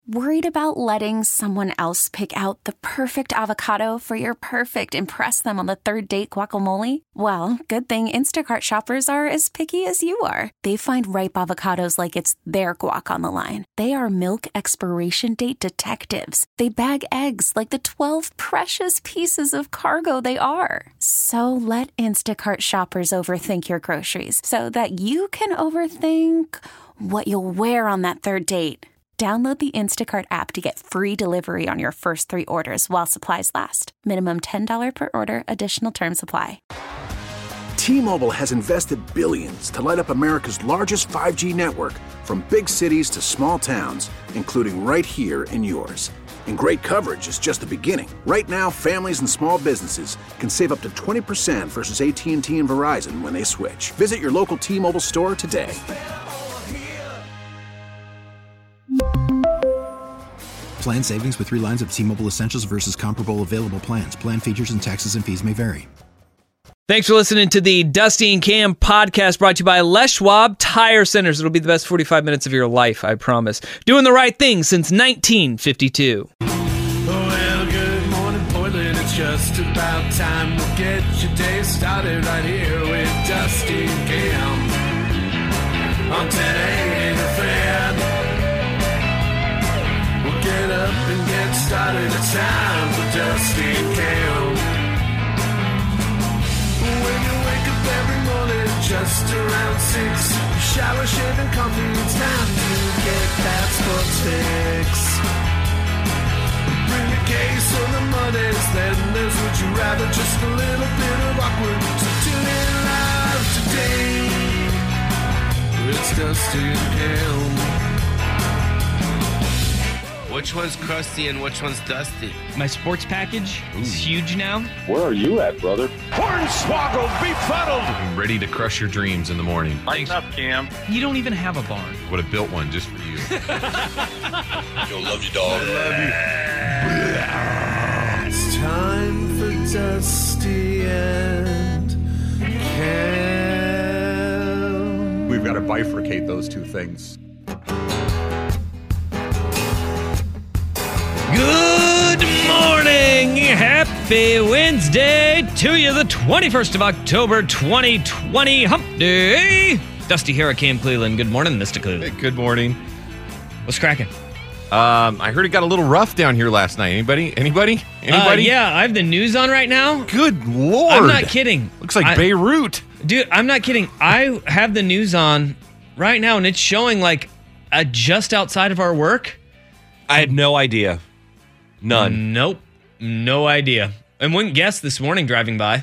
Worried about letting someone else pick out the perfect avocado for your perfect impress them on the third date guacamole? Well, good thing Instacart shoppers are as picky as you are. They find ripe avocados like it's their guac on the line. They are milk expiration date detectives. They bag eggs like the 12 precious pieces of cargo they are. So let Instacart shoppers overthink your groceries so that you can overthink what you'll wear on that third date. Download the Instacart app to get free delivery on your first 3 orders while supplies last. Minimum $10 per order. Additional terms apply. T-Mobile has invested billions to light up America's largest 5G network, from big cities to small towns, including right here in yours. And great coverage is just the beginning. Right now, families and small businesses can save up to 20% versus AT&T and Verizon when they switch. Visit your local T-Mobile store today. Plan savings with 3 lines of T-Mobile Essentials versus comparable available plans. Plan features and taxes and fees may vary. Thanks for listening to the Dusty and Cam podcast, brought to you by Les Schwab Tire Centers. It'll be the best 45 minutes of your life, I promise. Doing the right thing since 1952. Well, good morning, Portland. It's just about time to get your day started right here with Dusty and Cam on 1080 The Fan. We'll get up and get started. It's time for Dusty and Cam. When you wake up every morning just around 6, shower, shave, and coffee, it's time to get that sports fix. Bring the case or the Mondays, then there's Would You Rather, just a little bit of awkward. So tune in live today. It's Dusty and Cam. Which one's crusty and which one's dusty? My sports package is huge now. Where are you at, brother? Hornswoggle befuddled. I'm ready to crush your dreams in the morning. Lighten up, Cam. You don't even have a barn. Would have built one just for you. You'll love you, dog. It's time for Dusty and Cam. We've got to bifurcate those two things. Good morning. Happy Wednesday to you, the 21st of October, 2020, hump day. Dusty Hurricane Cleveland. Good morning, Mr. Cleveland. Hey, good morning. What's cracking? I heard it got a little rough down here last night. Anybody? Yeah, I have the news on right now. Good Lord. I'm not kidding. Looks like Beirut. Dude, I'm not kidding. I have the news on right now, and it's showing like just outside of our work. I had no idea. None. Nope. No idea. And wouldn't guess this morning driving by.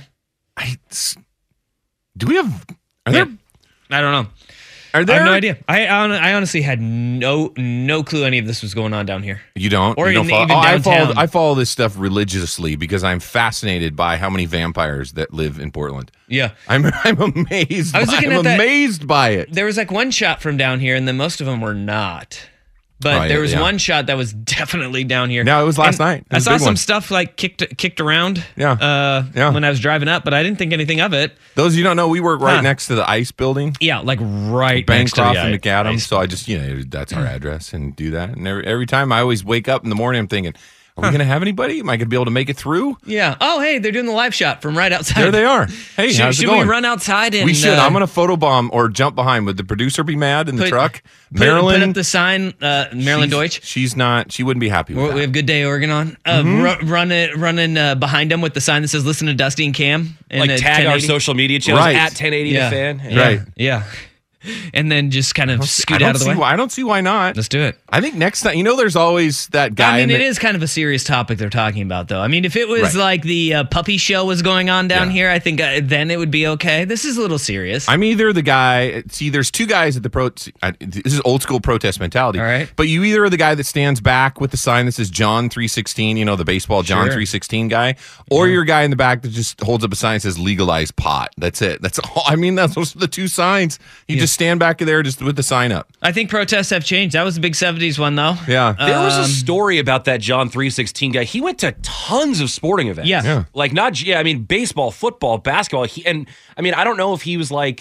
Do we have... Are there... I don't know. Are there... I have no idea. I honestly had no clue any of this was going on down here. You don't? Or you don't even downtown. I follow this stuff religiously because I'm fascinated by how many vampires that live in Portland. Yeah. I'm amazed. I'm amazed by it. There was like one shot from down here, and then most of them were not. But there was one shot that was definitely down here. No, it was last night. I saw some stuff like kicked around when I was driving up, but I didn't think anything of it. Those of you don't know, we work right next to the ICE building. Yeah, like right next to Bancroft the and McAdams. ICE. So I just, that's our address and do that. And every time I always wake up in the morning, I'm thinking, are we going to have anybody? Am I going to be able to make it through? Yeah. Oh, hey, they're doing the live shot from right outside. There they are. Hey, how's it going? Should we run outside and... We should. I'm going to photobomb or jump behind. Would the producer be mad in the truck? Marilyn? Put up the sign, Marilyn Deutsch. She's not. She wouldn't be happy with that. We have Good Day Oregon on. Running behind them with the sign that says "Listen to Dusty and Cam." And like tag our social media channels at 1080 The Fan. Right. Yeah. And then just kind of scoot out of the way. I don't see why not. Let's do it. I think next time, there's always that guy. I mean, it is kind of a serious topic they're talking about, though. I mean, if it was like the puppy show was going on down here, I think then it would be okay. This is a little serious. I'm either the guy. See, there's two guys at the this is old school protest mentality. All right. But you either are the guy that stands back with the sign that says John 3:16, the baseball John 3:16 guy, or you're a guy in the back that just holds up a sign that says legalize pot. That's it. That's all. I mean, those are the two signs. You just stand back there just with the sign up. I think protests have changed. That was a big 70s one, though. Yeah. There was a story about that John 3:16 guy. He went to tons of sporting events. Yeah. Like baseball, football, basketball. I don't know if he was like,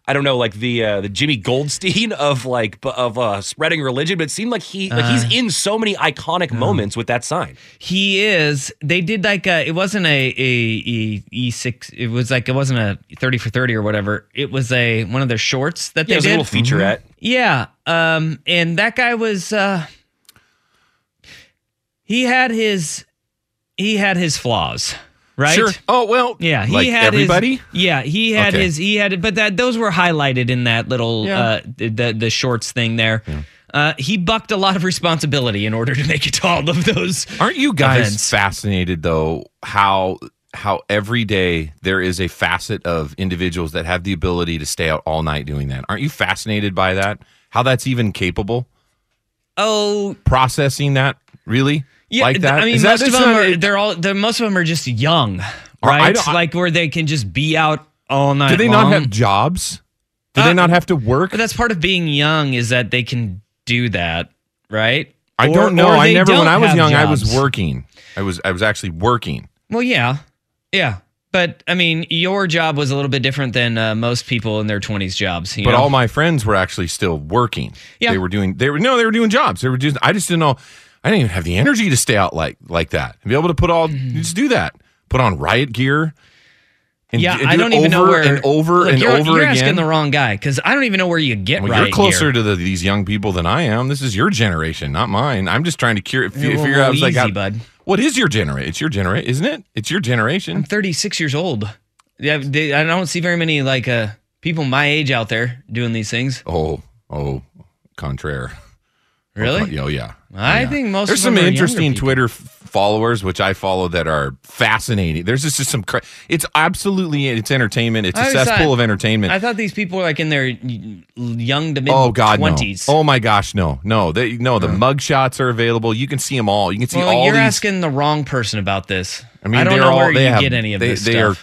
I don't know, like the Jimmy Goldstein of spreading religion, but it seemed like he's in so many iconic moments with that sign. He is. They did like it wasn't a E6. It was like it wasn't a 30 for 30 or whatever. It was one of their shorts that they it was did. a little featurette. Yeah. And that guy was. He had his flaws. Right? Sure. Oh, well. Yeah, he like had everybody? he had but those were highlighted in that little the shorts thing there. Yeah. He bucked a lot of responsibility in order to make it to all of those. Aren't you guys events. fascinated though how every day there is a facet of individuals that have the ability to stay out all night doing that? Aren't you fascinated by that? How that's even capable? Oh, processing that really? Yeah, like that? I mean, most of them most of them are just young, right? Like where they can just be out all night. Do they long. not have jobs? Do they not have to work? But that's part of being young is that they can do that, right? I don't know. When I was young, jobs. I was working. I was actually working. Well, yeah. But I mean, your job was a little bit different than most people in their 20s jobs. But all my friends were actually still working. Yeah. They were doing jobs. I just didn't know. I didn't even have the energy to stay out like that and be able to just do that. Put on riot gear. And I don't even know where. Over you're again. Asking the wrong guy because I don't even know where you get riot You're closer gear. to these young people than I am. This is your generation, not mine. I'm just trying to figure out. Bud. What is your generation? It's your generation, isn't it? It's your generation. I'm 36 years old. Yeah, I don't see very many people my age out there doing these things. Oh, contraire. Really? Oh, yeah. I think most there's of them some are interesting younger Twitter followers which I follow that are fascinating. There's just some. It's entertainment. It's a cesspool of entertainment. I thought these people were like in their young to mid 20s. No. Oh my gosh, no. The mug shots are available. You can see them all. You can see all. You're these, asking the wrong person about this. I mean, I don't know where you get any of this stuff.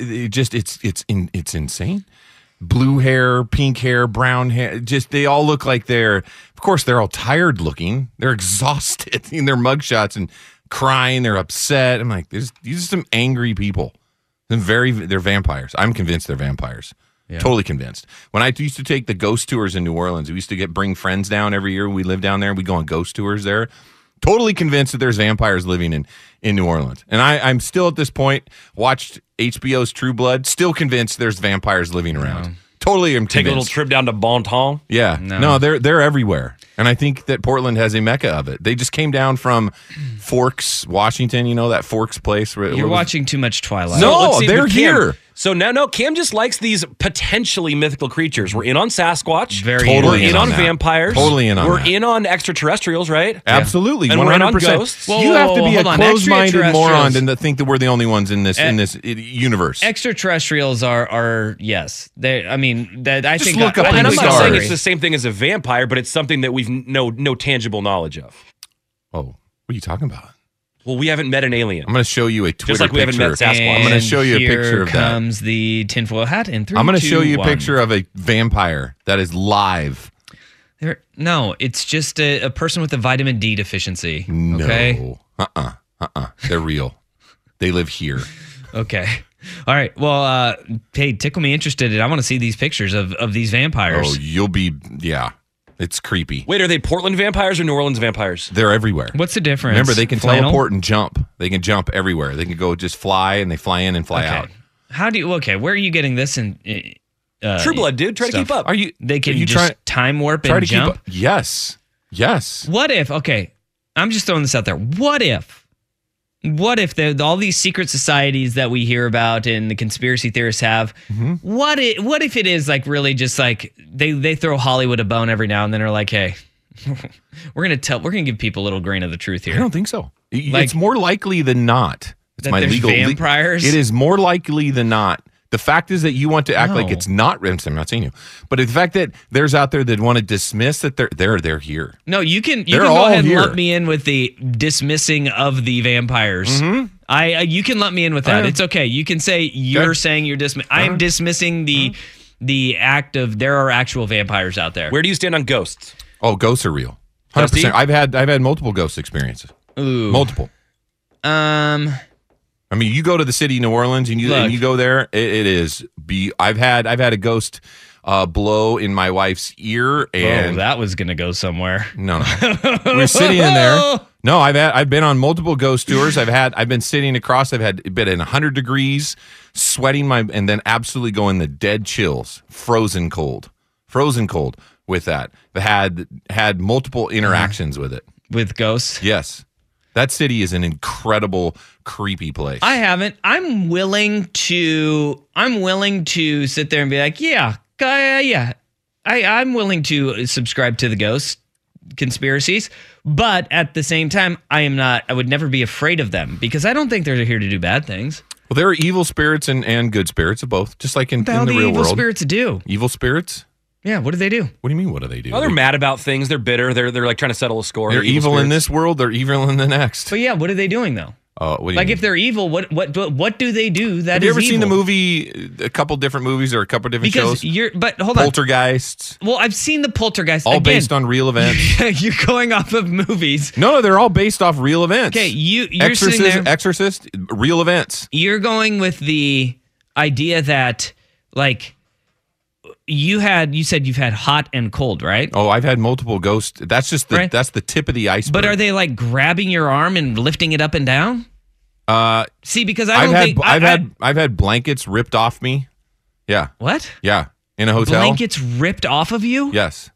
It's insane. Blue hair, pink hair, brown hair. Just they all look like they're. Of course, they're all tired looking. They're exhausted in their mugshots and crying. They're upset. I'm like, these are some angry people. They're vampires. I'm convinced they're vampires. Yeah. Totally convinced. When I used to take the ghost tours in New Orleans, we used to bring friends down every year. We lived down there. We go on ghost tours there. Totally convinced that there's vampires living in New Orleans. And I'm still at this point, watched HBO's True Blood, still convinced there's vampires living around. Totally am convinced. Take a little trip down to Bon Ton. Yeah. No, they're everywhere. And I think that Portland has a mecca of it. They just came down from Forks, Washington, that Forks place. You're watching too much Twilight. No, they're here. So no, Cam just likes these potentially mythical creatures. We're in on Sasquatch. Totally we're in on that. Vampires. Totally in on We're that. in on extraterrestrials, right? Absolutely. And 100%. we're in on ghosts. You have to be a closed-minded moron to think that we're the only ones in this universe. Extraterrestrials are yes. I think look up in and the I'm not stars. saying it's the same thing as a vampire, but it's something that we've no tangible knowledge of. Oh, what are you talking about? Well, we haven't met an alien. I'm going to show you a Twitter just like we haven't met picture. Sasquatch. I'm going to show you a picture of that. Here comes the tinfoil hat in 3, I'm going to 2, show you a 1. picture of a vampire that is live. No, it's just a person with a vitamin D deficiency. No. Okay? They're real. They live here. Okay. All right. Well, hey, tickle me interested. I want to see these pictures of these vampires. Oh, you'll be, yeah. It's creepy. Wait, are they Portland vampires or New Orleans vampires? They're everywhere. What's the difference? Remember, they can Flannel? teleport and jump. They can jump everywhere. They can go just fly, and they fly in and fly out. How do you? Okay, where are you getting this in? True Blood, dude. Try to keep up. They can just time warp and jump. Keep up? Yes. What if? Okay, I'm just throwing this out there. What if all these secret societies that we hear about and the conspiracy theorists have? Mm-hmm. What if it is like really just like they throw Hollywood a bone every now and then, are like, hey, we're gonna give people a little grain of the truth here. I don't think so. It's more likely than not. It's my legal vampires. It is more likely than not. The fact is that you want to act like it's not. I'm not saying you, but the fact that there's out there that want to dismiss that they're here. No, you can go ahead and lump me in with the dismissing of the vampires. Mm-hmm. You can lump me in with that. It's okay. You can say you're saying you're dismissing. I am dismissing the act of there are actual vampires out there. Where do you stand on ghosts? Oh, ghosts are real. 100%. I've had multiple ghost experiences. Ooh. Multiple. I mean, you go to the city of New Orleans and you go there. It is. I've had a ghost blow in my wife's ear, and that was gonna go somewhere. No. We're sitting in there. No, I've been on multiple ghost tours. I've been sitting across. I've been in 100 degrees, sweating and then absolutely going the dead chills, frozen cold with that. Had multiple interactions with it. With ghosts? Yes. That city is an incredible, creepy place. I haven't. I'm willing to sit there and be like, yeah. I'm willing to subscribe to the ghost conspiracies, but at the same time, I would never be afraid of them because I don't think they're here to do bad things. Well, there are evil spirits and good spirits of both, just like in the real world. What do evil spirits do? Evil spirits? Yeah, what do they do? What do you mean, what do they do? Oh, they're mad about things. They're bitter. They're like trying to settle a score. They're evil in this world. They're evil in the next. But yeah, what are they doing though? What do you like mean? If they're evil, what do they do that is evil? Have you ever seen the movie, a couple different movies or a couple different shows? But hold on. Poltergeists. Well, I've seen the Poltergeist. All based on real events. You're going off of movies. No, they're all based off real events. Okay, you're sitting there. Exorcist, real events. You're going with the idea that, like, you said you've had hot and cold, right? Oh, I've had multiple ghosts. That's just that's the tip of the iceberg. But are they like grabbing your arm and lifting it up and down? See, because I've had blankets ripped off me. Yeah. What? Yeah. In a hotel. Blankets ripped off of you? Yes.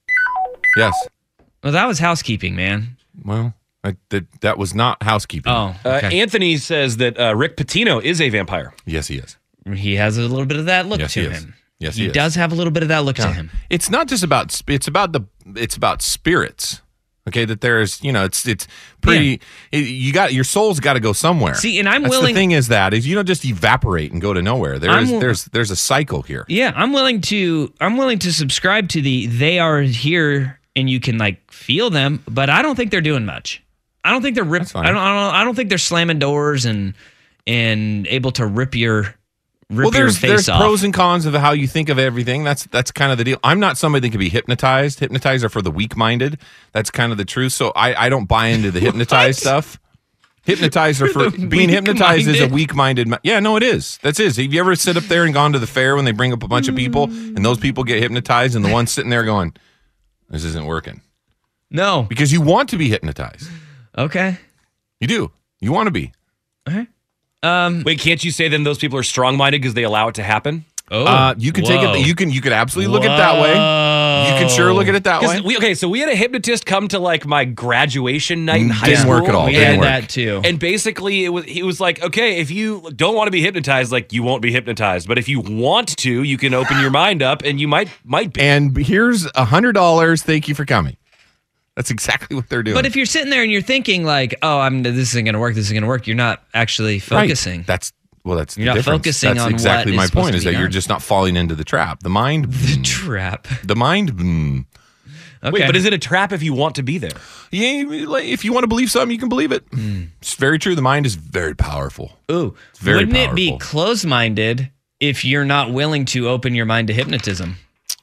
Well, that was housekeeping, man. Well, that was not housekeeping. Oh, okay. Anthony says that Rick Pitino is a vampire. Yes, he is. He has a little bit of that look to him. Yes, he does have a little bit of that look to him. It's not just about it's about spirits. Okay, that there's it's pretty. Your soul's got to go somewhere. See, and I'm That's willing. The thing is that is you don't just evaporate and go to nowhere. There's a cycle here. Yeah, I'm willing to subscribe to they are here and you can like feel them, but I don't think they're doing much. I don't think they're I don't think they're slamming doors and able to rip your. There's off. Pros and cons of how you think of everything. That's kind of the deal. I'm not somebody that can be hypnotized. Hypnotized are for the weak-minded. That's kind of the truth. So I don't buy into the hypnotized stuff. Hypnotized are for being hypnotized is a weak-minded. Yeah, no, it is. Have you ever sit up there and gone to the fair when they bring up a bunch of people and those people get hypnotized and the one sitting there going, "This isn't working." No, because you want to be hypnotized. Okay, you do. You want to be. Okay. Wait, can't you say then those people are strong-minded because they allow it to happen? Oh, you can take it. You could absolutely look at it that way. You can sure look at it that way. So we had a hypnotist come to like my graduation night in high Didn't school. work at all. We had that too. And basically, he was like, okay, if you don't want to be hypnotized, like you won't be hypnotized. But if you want to, you can open your mind up, and you might be. And here's $100. Thank you for coming. That's exactly what they're doing. But if you're sitting there and you're thinking like, "Oh, this isn't going to work. This isn't going to work," you're not actually focusing. Right. That's you're the not difference. focusing that's on exactly what my is supposed point. to Is be that you're done. just not falling into the trap. The mind. The trap. The mind. Okay. Wait, but is it a trap if you want to be there? Yeah, if you want to believe something, you can believe it. It's very true. The mind is very powerful. Ooh, it's very wouldn't powerful. it be closed-minded if you're not willing to open your mind to hypnotism?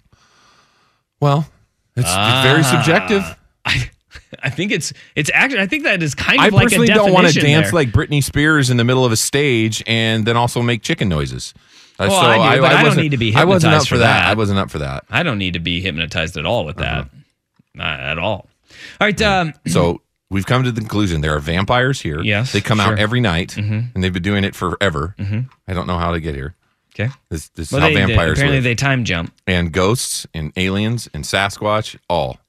Well, it's very subjective. I think it's actually. I think that is kind I of like a personally definition don't want to dance there. like Britney Spears in the middle of a stage and then also make chicken noises. Well, I do, but I don't need to be hypnotized I wasn't up for that. I wasn't up for that. I don't need to be hypnotized at all with that. Not at all. All right. So we've come to the conclusion there are vampires here. Yes, they come out sure. every night, and they've been doing it forever. I don't know how to get here. Okay, this is how vampires apparently live. they time jump. And ghosts and aliens and Sasquatch, all.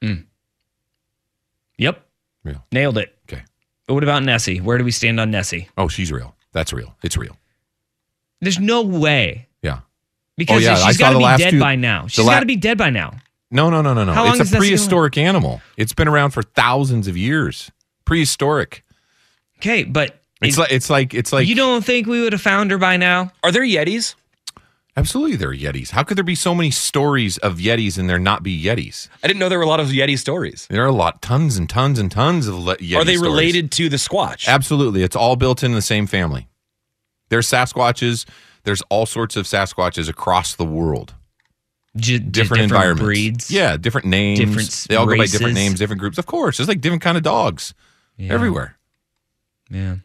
Yep. Real. Nailed it. Okay. But what about Nessie? Where do we stand on Nessie? Oh, she's real. That's real. It's real. There's no way. Yeah. Because she's got to be dead by now. She's got to be dead by now. No. How long It's is a Nessie prehistoric animal. It's been around for thousands of years. Prehistoric. Okay, but it's like you don't think we would have found her by now? Are there Yetis? Absolutely, there are Yetis. How could there be so many stories of Yetis and there not be Yetis? I didn't know there were a lot of Yeti stories. There are tons and tons and tons of Yeti Are they stories. related to the Squatch? Absolutely. It's all built in the same family. There's Sasquatches. There's all sorts of Sasquatches across the world. Different environments. Breeds? Yeah, different names. Different they all go by different races? names, different groups. Of course. There's like different kind of dogs everywhere. Yeah.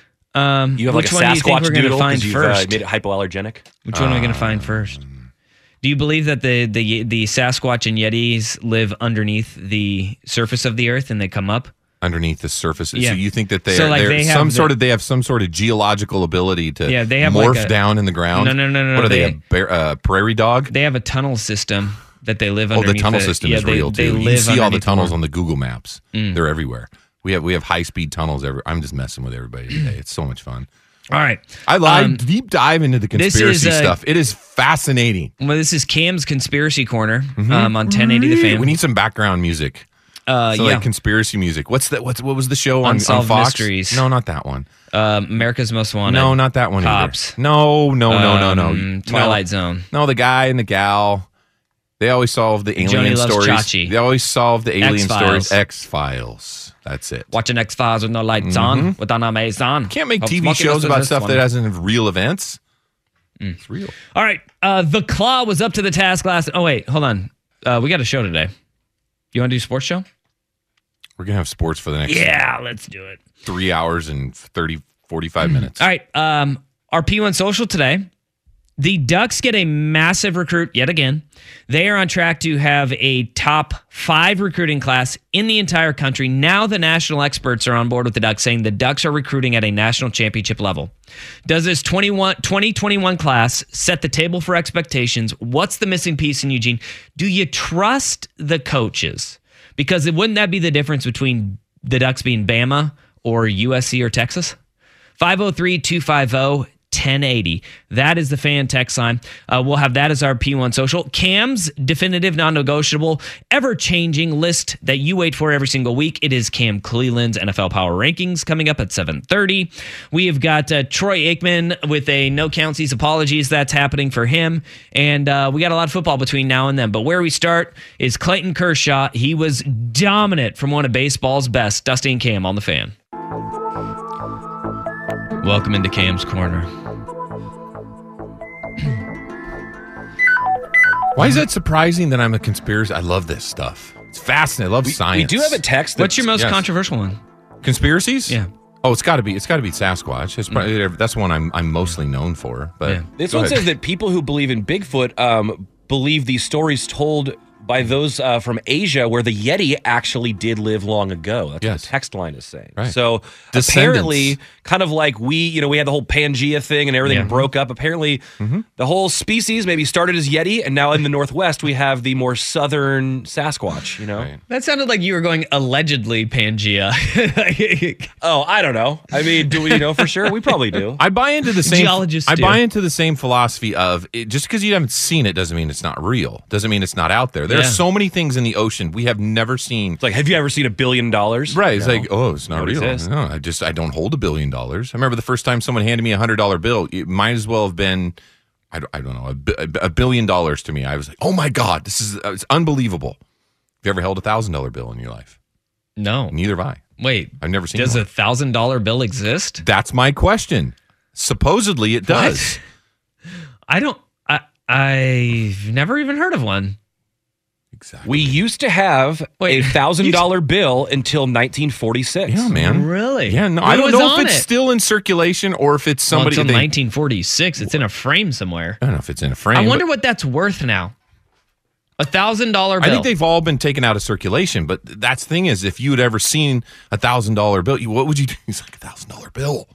You have like which a one do you think Sasquatch we're going to doodle find because you've first? made it hypoallergenic? Which one are we going to find first? Do you believe that the Sasquatch and Yetis live underneath the surface of the earth and they come up? Underneath the surface. Yeah. So you think that they have some sort of geological ability to they have morph down in the ground? No. What are they, a prairie dog? They have a tunnel system that they live underneath. The tunnel system is real too. You see all the tunnels on the Google Maps. They're everywhere. We have high-speed tunnels everywhere. I'm just messing with everybody today. It's so much fun. All right. I deep dive into the conspiracy stuff. It is fascinating. Well, this is Cam's Conspiracy Corner on 1080 The Fan. We need some background music. Like conspiracy music. What was the show on Fox? Mysteries. No, not that one. America's Most Wanted. No, not that one Cops. either. No. Twilight Zone. No, the guy and the gal. They always solve the alien stories. Chachi. They always solve the alien X-Files. stories. X-Files. That's it. Watching X-Files with no lights on, with an amaze on. Can't make TV shows about stuff that hasn't real events. It's real. All right. The Claw was up to the task last. Oh, wait. Hold on. We got a show today. You want to do a sports show? We're going to have sports for the next let's do it. 3 hours and 45 minutes. All right. Our P1 Social today. The Ducks get a massive recruit yet again. They are on track to have a top 5 recruiting class in the entire country. Now the national experts are on board with the Ducks, saying the Ducks are recruiting at a national championship level. Does this 2021 class set the table for expectations? What's the missing piece in Eugene? Do you trust the coaches? Because wouldn't that be the difference between the Ducks being Bama or USC or Texas? 503-250-1080. That is the fan text line. We'll have that as our P1 Social. Cam's definitive, non-negotiable, ever-changing list that you wait for every single week. It is Cam Cleland's NFL Power Rankings coming up at 7:30. We have got Troy Aikman with a no-countsies apologies. That's happening for him. And we got a lot of football between now and then. But where we start is Clayton Kershaw. He was dominant from one of baseball's best. Dusty and Cam on the Fan. Welcome into Cam's Corner. Why is that surprising that I'm a conspiracy? I love this stuff. It's fascinating. I love science. We do have a text. What's your most controversial one? Conspiracies? Yeah. Oh, it's got to be Sasquatch. It's probably, that's the one I'm mostly known for. But this one says that people who believe in Bigfoot believe these stories told by those from Asia where the Yeti actually did live long ago. That's what the text line is saying. Right. So apparently, kind of like we had the whole Pangea thing and everything broke up. Apparently, the whole species maybe started as Yeti, and now in the Northwest, we have the more southern Sasquatch, Right. That sounded like you were going allegedly Pangea. Oh, I don't know. I mean, do we know for sure? We probably do. I buy into the same Geologists do. buy into the same philosophy of just because you haven't seen it doesn't mean it's not real. Doesn't mean it's not out there. There are so many things in the ocean we have never seen. It's like, have you ever seen $1 billion? Right. It's like, oh, it's not real. Exist. No, I don't hold $1 billion. I remember the first time someone handed me $100 bill. It might as well have been, I don't know, $1 billion to me. I was like, oh my God, it's unbelievable. Have you ever held $1,000 bill in your life? No. Neither have I. Wait. I've never seen Does one. $1,000 bill exist? That's my question. Supposedly it does. I've never even heard of one. Exactly. We used to have a $1,000 bill until 1946. Yeah, man. Really? Yeah, no, I don't know if it's still in circulation or if it's somebody. Until 1946. It's in a frame somewhere. I don't know if it's in a frame. I wonder what that's worth now. $1,000 bill. I think they've all been taken out of circulation, but that's the thing is, if you had ever seen $1,000 bill, what would you do? It's like $1,000 bill.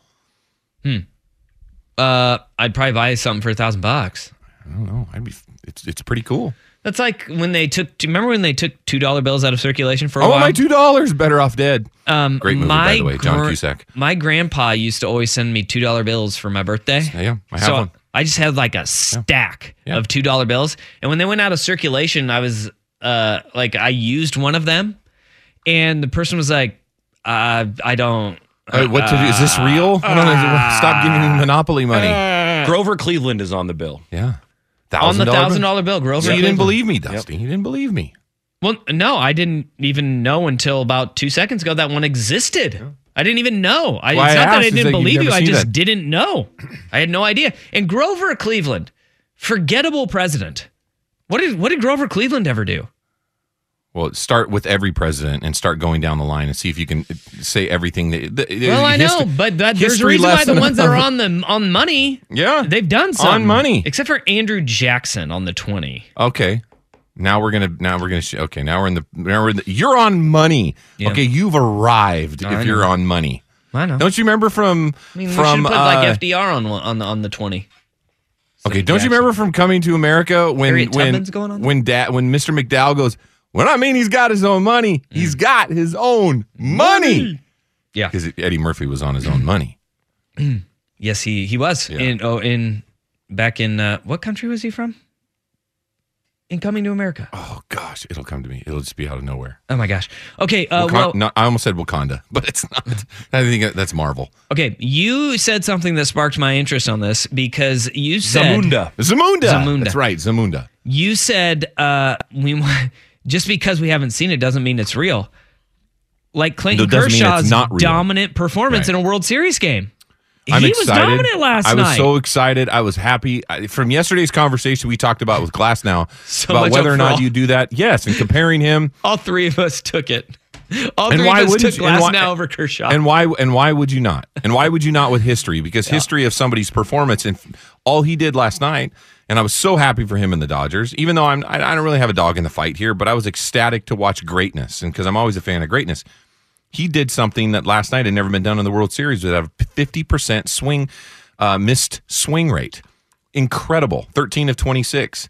I'd probably buy something for $1,000. I don't know. It's pretty cool. That's like when they took. Do you remember when they took $2 bills out of circulation for a while? Oh, my $2 better off dead. Great movie, by the way, John Cusack. My grandpa used to always send me $2 bills for my birthday. Yeah, I have one. I just had like a stack of $2 bills, and when they went out of circulation, I was I used one of them, and the person was like, "I don't." What to do? Is this real? Stop giving me Monopoly money. Grover Cleveland is on the bill. Yeah. On the $1,000 bill, Grover. So you didn't believe me, Dusty. You didn't believe me. Well, no, I didn't even know until about 2 seconds ago that one existed. Yeah. I didn't even know. It's not that I didn't believe you. I just didn't know. I had no idea. And Grover Cleveland, forgettable president. What did Grover Cleveland ever do? Well, start with every president and start going down the line and see if you can say everything. I know, but there's a reason why the ones that are on money, they've done some on money, except for Andrew Jackson on the 20. Okay, now we're in the. You're on money. Yeah. Okay, you've arrived. If you're on money, I know. Don't you remember from? We should put like FDR on the 20. Okay, don't you remember from Coming to America when Mr. McDowell goes, well, I mean, he's got his own money. He's got his own money. Yeah, because Eddie Murphy was on his own money. Yes, he was back in what country was he from? In Coming to America. Oh gosh, it'll come to me. It'll just be out of nowhere. Oh my gosh. Okay. No, I almost said Wakanda, but it's not. I think that's Marvel. Okay, you said something that sparked my interest on this because you said Zamunda. That's right, Zamunda. You said just because we haven't seen it doesn't mean it's real. Like Clayton Kershaw's dominant performance in a World Series game. I'm excited. Was dominant last night. I was so excited. I was happy. From yesterday's conversation we talked about with Glasnow about whether or not you do that. Yes, and comparing him. All three of us took it. All three of us took Glasnow over Kershaw. And why would you not? And why would you not with history? Because history of somebody's performance and all he did last night. And I was so happy for him and the Dodgers, even though I don't really have a dog in the fight here, but I was ecstatic to watch greatness. And because I'm always a fan of greatness. He did something that last night had never been done in the World Series with a 50% missed swing rate. Incredible. 13 of 26.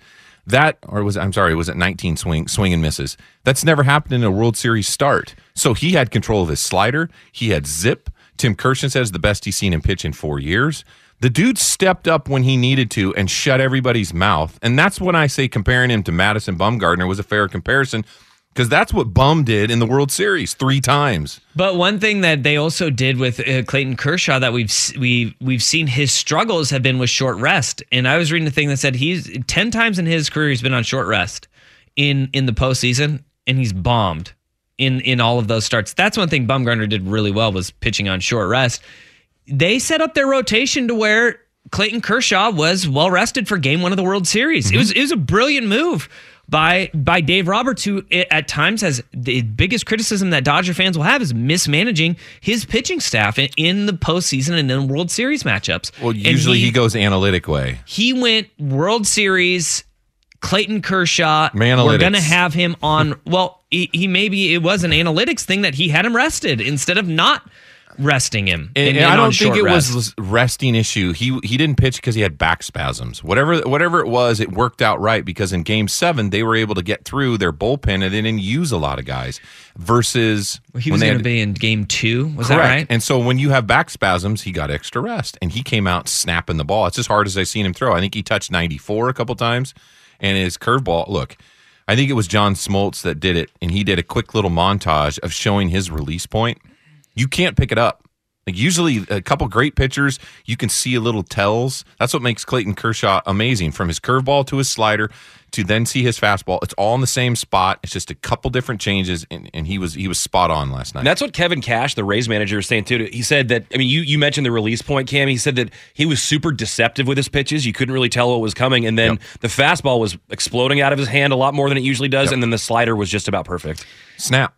Was it 19 swing and misses? That's never happened in a World Series start. So he had control of his slider. He had zip. Tim Kirshner says the best he's seen him pitch in 4 years. The dude stepped up when he needed to and shut everybody's mouth. And that's when I say comparing him to Madison Bumgarner was a fair comparison. Because that's what Bum did in the World Series 3 times. But one thing that they also did with Clayton Kershaw that we've seen his struggles have been with short rest. And I was reading a thing that said he's 10 times in his career he's been on short rest in the postseason, and he's bombed in all of those starts. That's one thing Bumgarner did really well was pitching on short rest. They set up their rotation to where Clayton Kershaw was well rested for Game 1 of the World Series. Mm-hmm. It was a brilliant move by Dave Roberts, who at times has the biggest criticism that Dodger fans will have is mismanaging his pitching staff in the postseason and in World Series matchups. Well, usually he goes analytic way. He went World Series, Clayton Kershaw. Analytics. We're going to have him on. Well, he maybe it was an analytics thing that he had him rested instead of not resting him. And I don't think it was resting issue. He didn't pitch because he had back spasms. Whatever it was, it worked out right because in Game 7 they were able to get through their bullpen and they didn't use a lot of guys. Versus he was going to be in Game 2. Was correct. That right? And so when you have back spasms, he got extra rest and he came out snapping the ball. It's as hard as I've seen him throw. I think he touched 94 a couple times, and his curveball. Look, I think it was John Smoltz that did it, and he did a quick little montage of showing his release point. You can't pick it up. Like usually a couple great pitchers, you can see a little tells. That's what makes Clayton Kershaw amazing. From his curveball to his slider to then see his fastball. It's all in the same spot. It's just a couple different changes, and he was spot on last night. And that's what Kevin Cash, the Rays manager, is saying too. He said that, I mean, you mentioned the release point, Cam. He said that he was super deceptive with his pitches. You couldn't really tell what was coming. And then the fastball was exploding out of his hand a lot more than it usually does. And then the slider was just about perfect. Snap.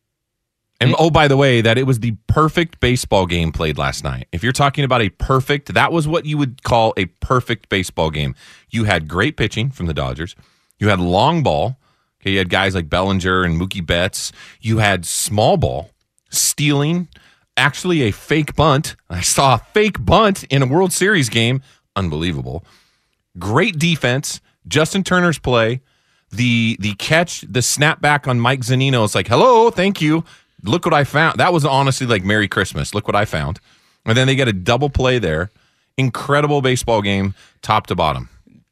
And oh, by the way, that it was the perfect baseball game played last night. If you're talking about that was what you would call a perfect baseball game. You had great pitching from the Dodgers. You had long ball. Okay, you had guys like Bellinger and Mookie Betts. You had small ball, stealing, actually a fake bunt. I saw a fake bunt in a World Series game. Unbelievable. Great defense. Justin Turner's play. The catch, the snapback on Mike Zunino. It's like, hello, thank you. Look what I found. That was honestly like Merry Christmas. Look what I found. And then they get a double play there. Incredible baseball game, top to bottom.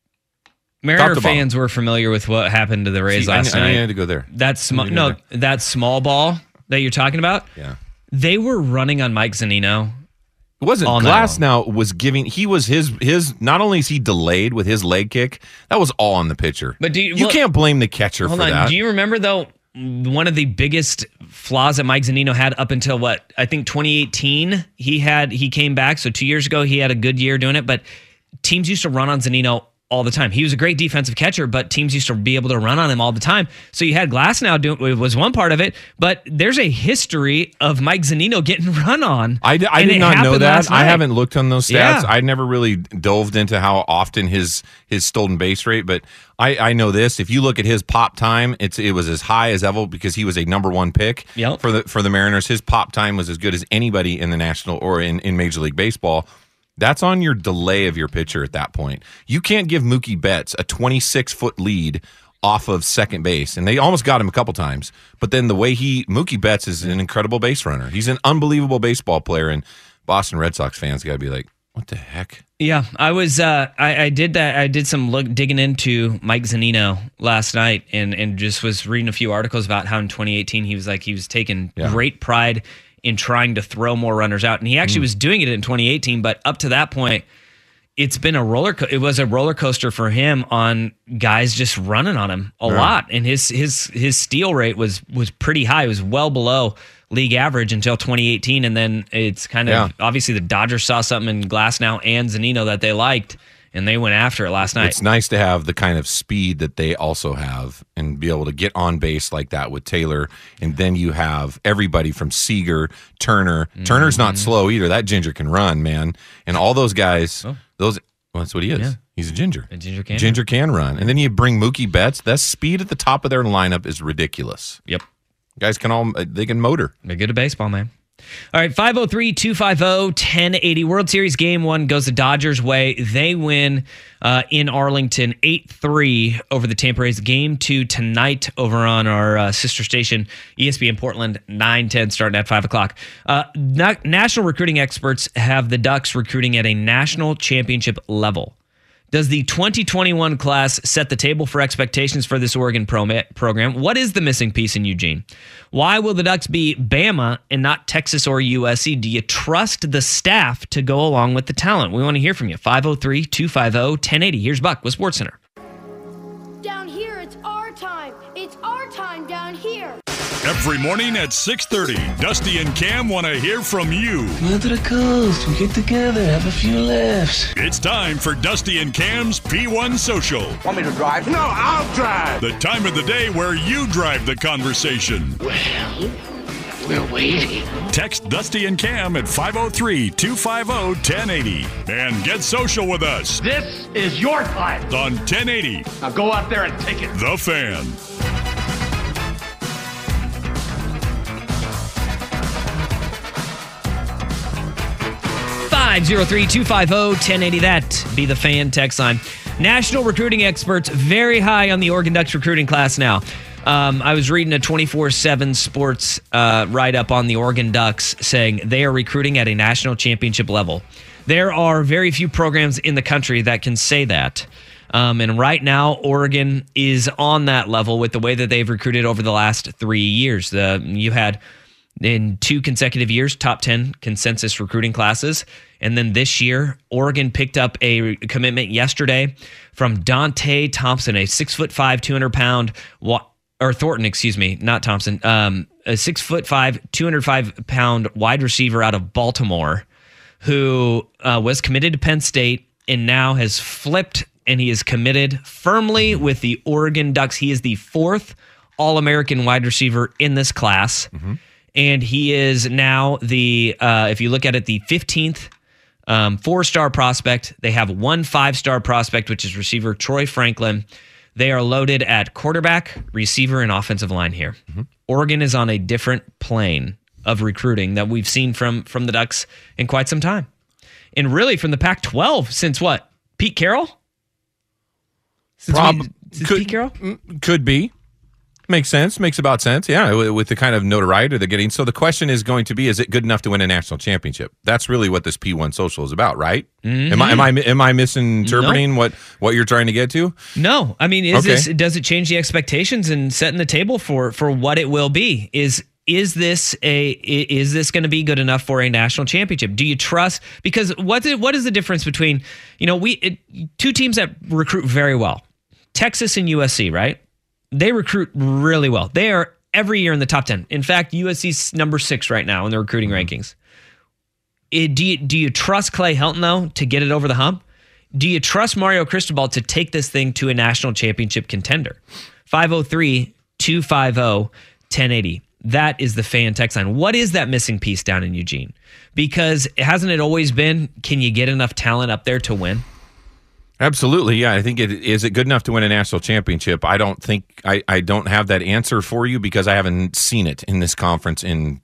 Mariner fans were familiar with what happened to the Rays last night. I had to go there. That small ball that you're talking about. Yeah, they were running on Mike Zunino. It wasn't Glasnow was giving. He was his. Not only is he delayed with his leg kick, that was all on the pitcher. But you can't blame the catcher for that. Do you remember though? One of the biggest flaws that Mike Zunino had up until I think 2018, he came back. So 2 years ago, he had a good year doing it, but teams used to run on Zunino all the time. He was a great defensive catcher, but teams used to be able to run on him all the time. So you had Glasnow was one part of it, but there's a history of Mike Zunino getting run on. I did not know that. I haven't looked on those stats. Yeah. I never really delved into how often his stolen base rate, but I know this. If you look at his pop time, it was as high as ever because he was a number one pick for the Mariners. His pop time was as good as anybody in the National or in Major League Baseball. That's on your delay of your pitcher at that point. You can't give Mookie Betts a 26-foot lead off of second base, and they almost got him a couple times. But then the way Mookie Betts is an incredible base runner. He's an unbelievable baseball player, and Boston Red Sox fans got to be like, what the heck? Yeah, I was. I did that. I did some digging into Mike Zunino last night, and just was reading a few articles about how in 2018 he was taking great pride in trying to throw more runners out. And he actually was doing it in 2018, but up to that point, it was a roller coaster for him on guys just running on him a lot. And his steal rate was pretty high. It was well below league average until 2018. And then it's kind of, obviously the Dodgers saw something in Glasnow and Zunino that they liked, and they went after it last night. It's nice to have the kind of speed that they also have and be able to get on base like that with Taylor. And then you have everybody from Seager, Turner. Turner's not slow either. That ginger can run, man. And all those guys, that's what he is. Yeah. He's a ginger. A ginger can Ginger can run. And then you bring Mookie Betts. That speed at the top of their lineup is ridiculous. Yep. Guys they can motor. They're good at baseball, man. All right, 503-250-1080. World Series Game 1 goes the Dodgers' way. They win in Arlington 8-3 over the Tampa Rays. Game 2 tonight over on our sister station, ESPN Portland, 9-10, starting at 5 o'clock. National recruiting experts have the Ducks recruiting at a national championship level. Does the 2021 class set the table for expectations for this Oregon program? What is the missing piece in Eugene? Why will the Ducks be Bama and not Texas or USC? Do you trust the staff to go along with the talent? We want to hear from you. 503-250-1080. Here's Buck with SportsCenter. Down here, it's our time. It's our time down here. Every morning at 6:30, Dusty and Cam want to hear from you. Go to the coast. We get together, have a few laughs. It's time for Dusty and Cam's P1 Social. Want me to drive? No, I'll drive. The time of the day where you drive the conversation. Well, we're waiting. Text Dusty and Cam at 503-250-1080 and get social with us. This is your time. On 1080. Now go out there and take it. The Fan. 503-250-1080. That be the Fan text line. National recruiting experts very high on the Oregon Ducks recruiting class now. I was reading a 24/7 sports write-up on the Oregon Ducks saying they are recruiting at a national championship level. There are very few programs in the country that can say that. And right now, Oregon is on that level with the way that they've recruited over the last 3 years. You had in 2 consecutive years, top 10 consensus recruiting classes. And then this year, Oregon picked up a commitment yesterday from Dante Thompson, a 6'5", 200-pound, or Thornton, excuse me, not Thompson, a 6'5", 205-pound wide receiver out of Baltimore who was committed to Penn State and now has flipped and he is committed firmly with the Oregon Ducks. He is the 4th All-American wide receiver in this class. Mm-hmm. And he is now if you look at it, the 15th 4-star prospect. They have 1 5-star prospect, which is receiver Troy Franklin. They are loaded at quarterback, receiver, and offensive line here. Mm-hmm. Oregon is on a different plane of recruiting that we've seen from the Ducks in quite some time. And really from the Pac-12 since what? Pete Carroll? Pete Carroll? Could be. Makes sense. Makes about sense. Yeah, with the kind of notoriety they're getting. So the question is going to be: is it good enough to win a national championship? That's really what this P1 Social is about, right? Mm-hmm. Am I misinterpreting what you're trying to get to? No, I mean, does it change the expectations and setting the table for what it will be? Is this going to be good enough for a national championship? Do you trust? Because what is the difference between 2 teams that recruit very well, Texas and USC, right? They recruit really well. They are every year in the top 10. In fact, USC's number 6 right now in the recruiting rankings. Do you trust Clay Helton, though, to get it over the hump? Do you trust Mario Cristobal to take this thing to a national championship contender? 503-250-1080. That is the fan text line. What is that missing piece down in Eugene? Because hasn't it always been, can you get enough talent up there to win? Absolutely, yeah. I think is it good enough to win a national championship? I don't think I don't have that answer for you because I haven't seen it in this conference in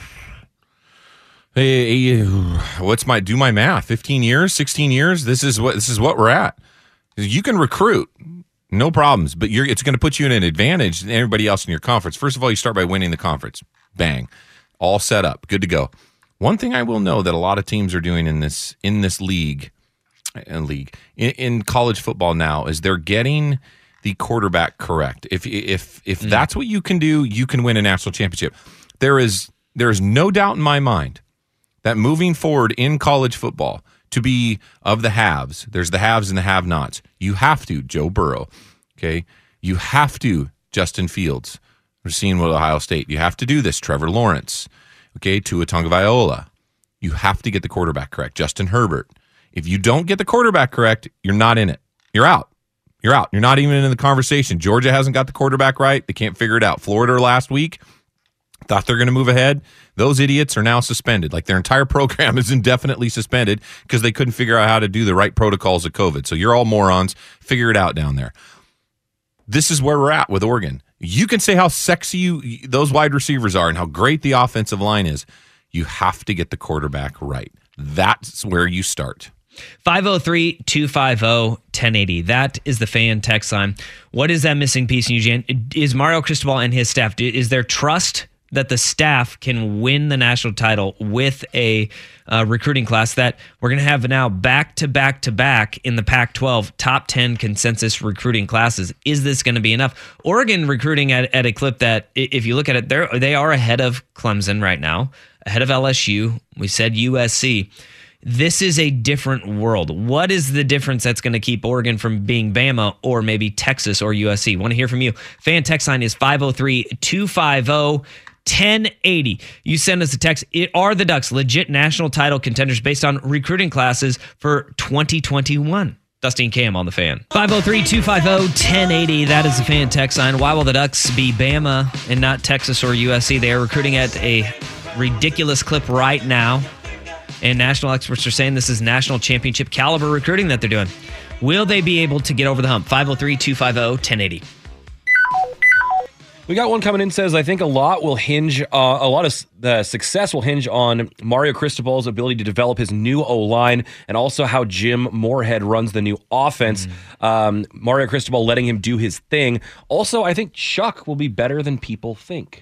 do my math? 15 years, 16 years? This is what we're at. You can recruit, no problems, but it's going to put you in an advantage than everybody else in your conference. First of all, you start by winning the conference. Bang, all set up, good to go. One thing I will know that a lot of teams are doing in this league. In college football now is they're getting the quarterback correct. If that's what you can do, you can win a national championship. There is no doubt in my mind that moving forward in college football to be of the haves, there's the haves and the have-nots. You have to, Joe Burrow, okay? You have to, Justin Fields. We're seeing with Ohio State. You have to do this, Trevor Lawrence, okay? Tua Tagovailoa. You have to get the quarterback correct, Justin Herbert. If you don't get the quarterback correct, you're not in it. You're out. You're out. You're not even in the conversation. Georgia hasn't got the quarterback right. They can't figure it out. Florida last week thought they're going to move ahead. Those idiots are now suspended. Like their entire program is indefinitely suspended because they couldn't figure out how to do the right protocols of COVID. So you're all morons. Figure it out down there. This is where we're at with Oregon. You can say how sexy those wide receivers are and how great the offensive line is. You have to get the quarterback right. That's where you start. 503-250-1080. That is the fan text line. What is that missing piece in Eugene? Is Mario Cristobal and his staff, is there trust that the staff can win the national title with a recruiting class that we're going to have now back to back in the Pac-12 top 10 consensus recruiting classes? Is this going to be enough? Oregon recruiting at a clip that, if you look at it, they are ahead of Clemson right now, ahead of LSU. We said USC. This is a different world. What is the difference that's going to keep Oregon from being Bama or maybe Texas or USC? Want to hear from you. Fan text line is 503-250-1080. You send us a text. Are the Ducks legit national title contenders based on recruiting classes for 2021? Dusty and Cam on the Fan. 503-250-1080. That is the fan text line. Why will the Ducks be Bama and not Texas or USC? They are recruiting at a ridiculous clip right now. And national experts are saying this is national championship caliber recruiting that they're doing. Will they be able to get over the hump? 503-250-1080. We got one coming in, says, I think a lot of the success will hinge on Mario Cristobal's ability to develop his new O-line and also how Jim Moorhead runs the new offense. Mario Cristobal letting him do his thing. Also, I think Shuck will be better than people think.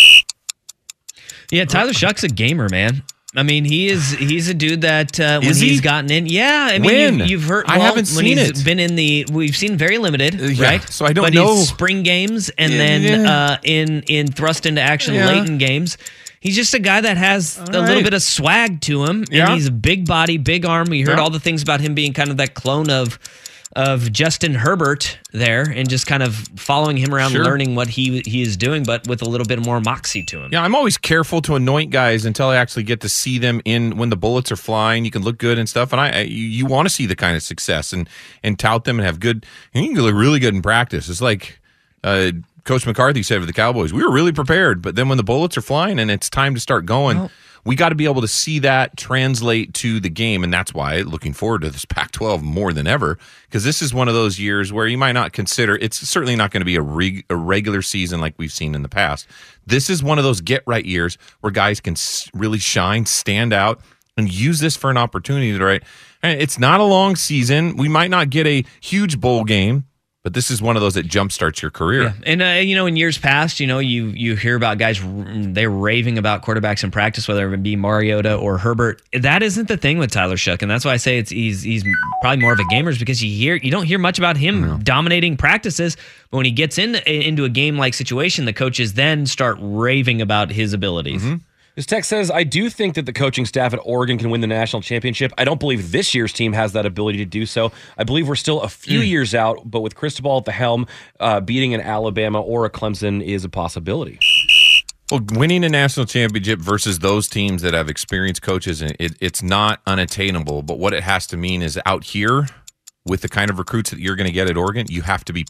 Yeah, Tyler Shuck's a gamer, man. I mean, he's a dude that when he's gotten in, yeah. I mean, you've heard. I haven't seen it. Been in we've seen very limited, right? So I don't know. But he's spring games and then in thrust into action late in games. He's just a guy that has a little bit of swag to him, and he's a big body, big arm. We heard all the things about him being kind of that clone of Justin Herbert there, and just kind of following him around, learning what he is doing, but with a little bit more moxie to him. Yeah, I'm always careful to anoint guys until I actually get to see them when the bullets are flying. You can look good and stuff, and you want to see the kind of success and tout them and have good. And you can look really good in practice. It's like Coach McCarthy said for the Cowboys, we were really prepared, but then when the bullets are flying and it's time to start going. We got to be able to see that translate to the game, and that's why looking forward to this Pac-12 more than ever, because this is one of those years where you might not consider it's certainly not going to be a regular season like we've seen in the past. This is one of those get-right years where guys can really shine, stand out, and use this for an opportunity to right. It's not a long season. We might not get a huge bowl game, but this is one of those that jumpstarts your career. Yeah. And, in years past, you hear about guys, they're raving about quarterbacks in practice, whether it be Mariota or Herbert. That isn't the thing with Tyler Shuck. And that's why I say he's probably more of a gamer, because you don't hear much about him dominating practices. But when he gets into a game-like situation, the coaches then start raving about his abilities. Mm-hmm. This text says, I do think that the coaching staff at Oregon can win the national championship. I don't believe this year's team has that ability to do so. I believe we're still a few years out, but with Cristobal at the helm, beating an Alabama or a Clemson is a possibility. Well, winning a national championship versus those teams that have experienced coaches, it's not unattainable. But what it has to mean is out here, with the kind of recruits that you're going to get at Oregon, you have to be.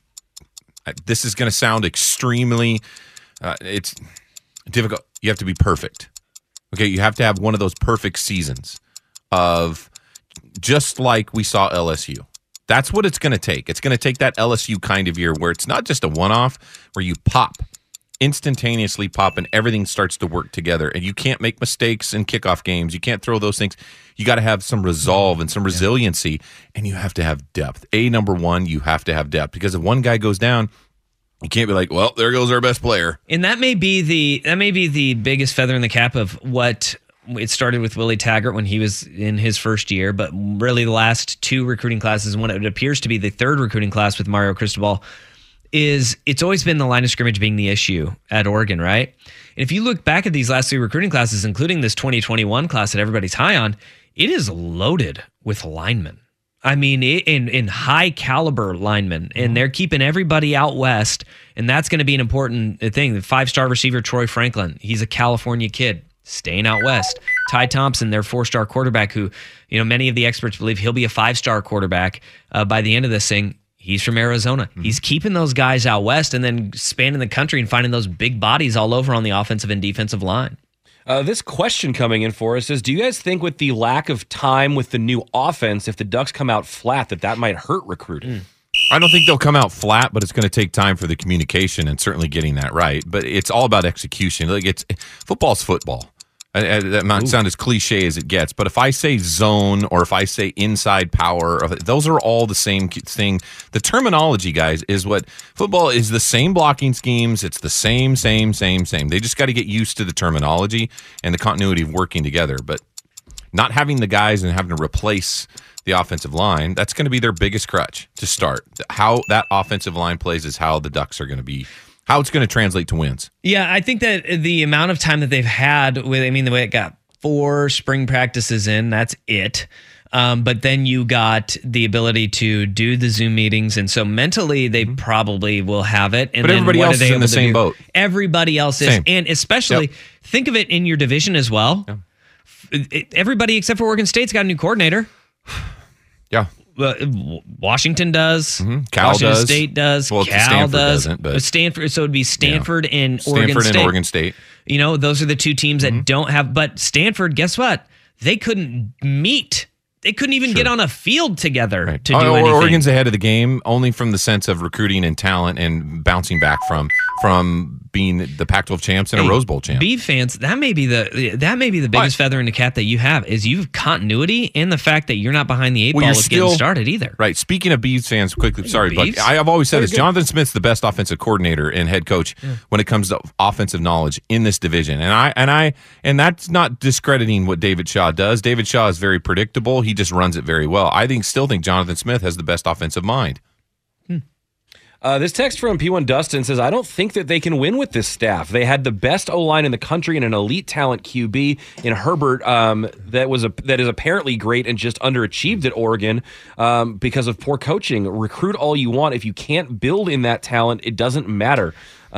This is going to sound extremely. It's difficult. You have to be perfect. Okay, you have to have one of those perfect seasons of just like we saw LSU. That's what it's going to take. It's going to take that LSU kind of year where it's not just a one-off, where you instantaneously pop, and everything starts to work together. And you can't make mistakes in kickoff games. You can't throw those things. You got to have some resolve and some resiliency, and you have to have depth. Number one, you have to have depth, because if one guy goes down, you can't be like, well, there goes our best player. And that may be the biggest feather in the cap of what it started with Willie Taggart when he was in his first year, but really the last two recruiting classes, and what it appears to be the third recruiting class with Mario Cristobal, is it's always been the line of scrimmage being the issue at Oregon, right? And if you look back at these last three recruiting classes, including this 2021 class that everybody's high on, it is loaded with linemen. I mean, in high caliber linemen, and they're keeping everybody out west, and that's going to be an important thing. The 5-star receiver, Troy Franklin, he's a California kid, staying out west. Ty Thompson, their 4-star quarterback, who, many of the experts believe he'll be a 5-star quarterback by the end of this thing. He's from Arizona. Mm-hmm. He's keeping those guys out west and then spanning the country and finding those big bodies all over on the offensive and defensive line. This question coming in for us is, do you guys think with the lack of time with the new offense, if the Ducks come out flat, that might hurt recruiting? I don't think they'll come out flat, but it's going to take time for the communication and certainly getting that right. But it's all about execution. Football's football. That might sound as cliche as it gets, but if I say zone or if I say inside power, those are all the same thing. The terminology, guys, is what football is. The same blocking schemes. It's the same. They just got to get used to the terminology and the continuity of working together. But not having the guys and having to replace the offensive line, that's going to be their biggest crutch to start. How that offensive line plays is how the Ducks are going to be. How it's going to translate to wins. Yeah, I think that the amount of time that they've had the way it got 4 spring practices in, that's it. But then you got the ability to do the Zoom meetings. And so mentally, they probably will have it. And but everybody else is in the same boat. Everybody else is. And especially, think of it in your division as well. Yeah. Everybody except for Oregon State's got a new coordinator. Yeah. Washington does. Cal Washington does. State does. Well, Cal Stanford does. Doesn't, but Stanford. So it'd be Stanford and Stanford Oregon State. Those are the two teams that don't have. But Stanford, guess what? They couldn't meet. They couldn't even get on a field together to do anything. Oregon's ahead of the game only from the sense of recruiting and talent and bouncing back from being the Pac-12 champs and a Rose Bowl champ. Beef fans, that may be the biggest feather in the cap that you have is you've continuity and the fact that you're not behind the 8 ball with getting started either. Right. Speaking of Beavs fans, quickly, sorry, but I've always said this. Jonathan Smith's the best offensive coordinator and head coach when it comes to offensive knowledge in this division. And that's not discrediting what David Shaw does. David Shaw is very predictable. He just runs it very well. I still think Jonathan Smith has the best offensive mind. This text from P1 Dustin says, I don't think that they can win with this staff. They had the best O-line in the country and an elite talent QB in Herbert that is apparently great and just underachieved at Oregon because of poor coaching. Recruit all you want. If you can't build in that talent, it doesn't matter.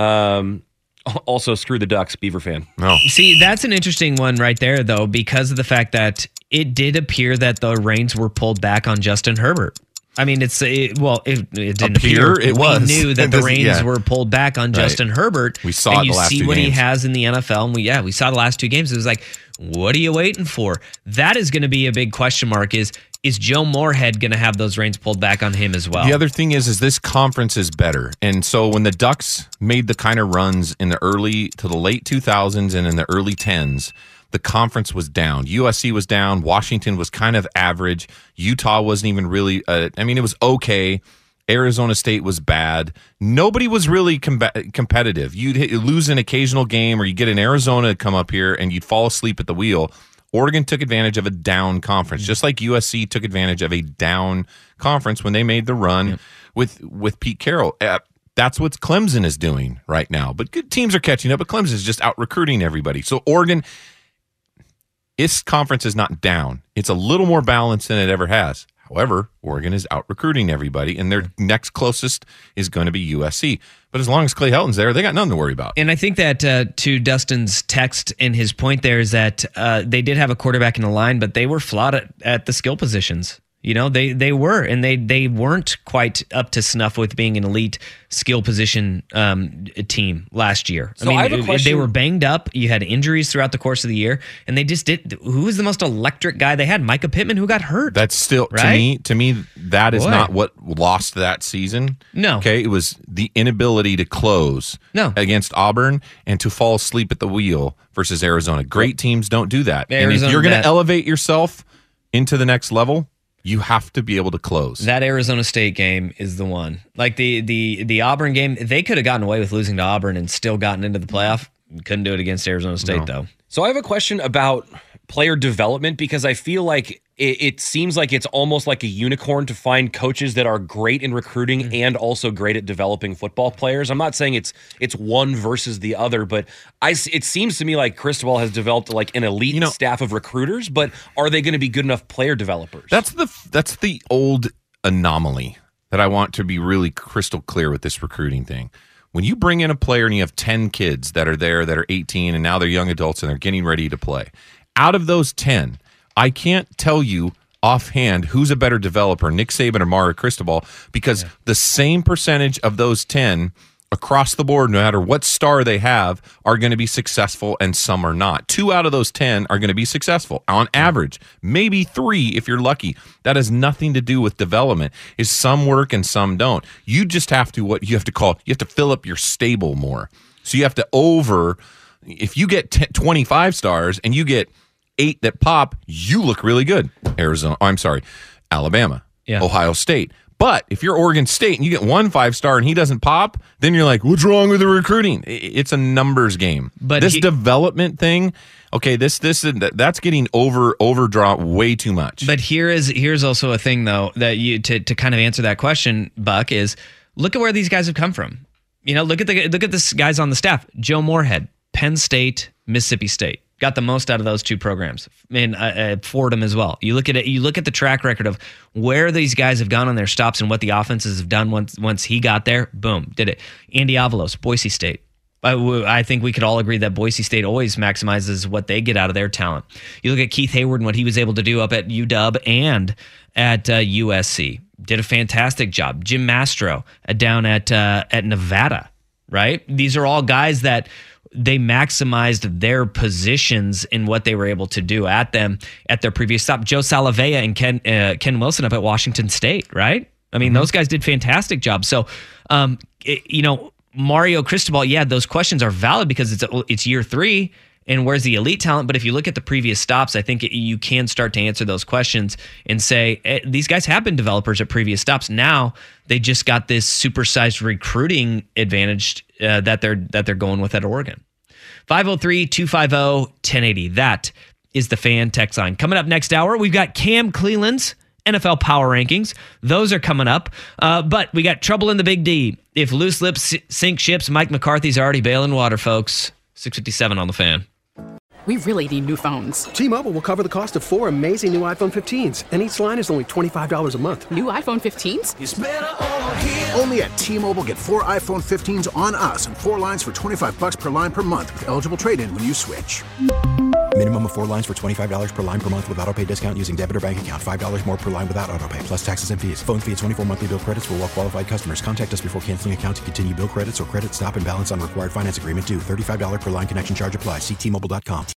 Also, screw the Ducks, Beaver fan. No. See, that's an interesting one right there, though, because of the fact that it did appear that the reins were pulled back on Justin Herbert. I mean, it didn't appear. It was. We knew that the reins were pulled back on Justin Herbert. We saw it the last 2 games. You see what he has in the NFL, and we saw the last 2 games. It was like, what are you waiting for? That is going to be a big question mark. Is Joe Moorhead going to have those reins pulled back on him as well? The other thing is this conference is better. And so when the Ducks made the kind of runs in the early to the late 2000s and in the early 10s, the conference was down. USC was down. Washington was kind of average. Utah wasn't even really, it was okay. Arizona State was bad. Nobody was really competitive. You'd lose an occasional game or you get an Arizona to come up here and you'd fall asleep at the wheel. Oregon took advantage of a down conference, just like USC took advantage of a down conference when they made the run with Pete Carroll. That's what Clemson is doing right now. But good teams are catching up, but Clemson is just out-recruiting everybody. So Oregon, its conference is not down. It's a little more balanced than it ever has. However, Oregon is out-recruiting everybody, and their next closest is going to be USC. But as long as Clay Helton's there, they got nothing to worry about. And I think that to Dustin's text and his point there is that they did have a quarterback in the line, but they were flawed at the skill positions. You know, they were, and they weren't quite up to snuff with being an elite skill position team last year. So I have a question. They were banged up. You had injuries throughout the course of the year, and they just did. Who was the most electric guy they had? Micah Pittman, who got hurt. That's still right? to me. That is not what lost that season. No, okay, it was the inability to close against Auburn and to fall asleep at the wheel versus Arizona. Great teams don't do that. And if you're going to elevate yourself into the next level, you have to be able to close. That Arizona State game is the one. Like the Auburn game, they could have gotten away with losing to Auburn and still gotten into the playoff. Couldn't do it against Arizona State, though. So I have a question about player development, because I feel like it seems like it's almost like a unicorn to find coaches that are great in recruiting and also great at developing football players. I'm not saying it's one versus the other, but it seems to me like Cristobal has developed like an elite staff of recruiters, but are they going to be good enough player developers? That's the old anomaly that I want to be really crystal clear with this recruiting thing. When you bring in a player and you have 10 kids that are there that are 18 and now they're young adults and they're getting ready to play, out of those 10, I can't tell you offhand who's a better developer, Nick Saban or Mario Cristobal, because the same percentage of those 10 across the board, no matter what star they have, are going to be successful and some are not. 2 out of those 10 are going to be successful on average, maybe 3 if you're lucky. That has nothing to do with development. Is some work and some don't. You just have to, you have to fill up your stable more. So you have to if you get 25 stars and you get 8 that pop, you look really good. Alabama, Ohio State. But if you're Oregon State and you get 1 5-star and he doesn't pop, then you're like, what's wrong with the recruiting? It's a numbers game. But this development thing, okay, that's getting overdrawn way too much. But here's also a thing though that you to kind of answer that question, Buck, is look at where these guys have come from. You know, look at the guys on the staff. Joe Moorhead, Penn State, Mississippi State. Got the most out of those 2 programs, and Fordham as well. You look at it. You look at the track record of where these guys have gone on their stops and what the offenses have done once he got there. Boom, did it. Andy Avalos, Boise State. I think we could all agree that Boise State always maximizes what they get out of their talent. You look at Keith Hayward and what he was able to do up at UW and at USC. Did a fantastic job. Jim Mastro down at Nevada. Right. These are all guys that they maximized their positions in what they were able to do at their previous stop. Joe Salavea and Ken Wilson up at Washington State, right? I mean, those guys did fantastic jobs. So, Mario Cristobal, those questions are valid because it's year 3, and where's the elite talent? But if you look at the previous stops, I think you can start to answer those questions and say, these guys have been developers at previous stops. Now they just got this supersized recruiting advantage that they're going with at Oregon. 503-250-1080. That is the fan text line. Coming up next hour, we've got Cam Cleland's NFL Power Rankings. Those are coming up. But we got trouble in the Big D. If loose lips sink ships, Mike McCarthy's already bailing water, folks. 657 on the Fan. We really need new phones. T-Mobile will cover the cost of 4 amazing new iPhone 15s, and each line is only $25 a month. New iPhone 15s? It's better over here. Only at T-Mobile, get 4 iPhone 15s on us and 4 lines for $25 per line per month with eligible trade-in when you switch. Minimum of 4 lines for $25 per line per month with autopay discount using debit or bank account. $5 more per line without autopay, plus taxes and fees. Phone fee at 24 monthly bill credits for well-qualified customers. Contact us before canceling account to continue bill credits or credit stop and balance on required finance agreement due. $35 per line connection charge applies. See T-Mobile.com.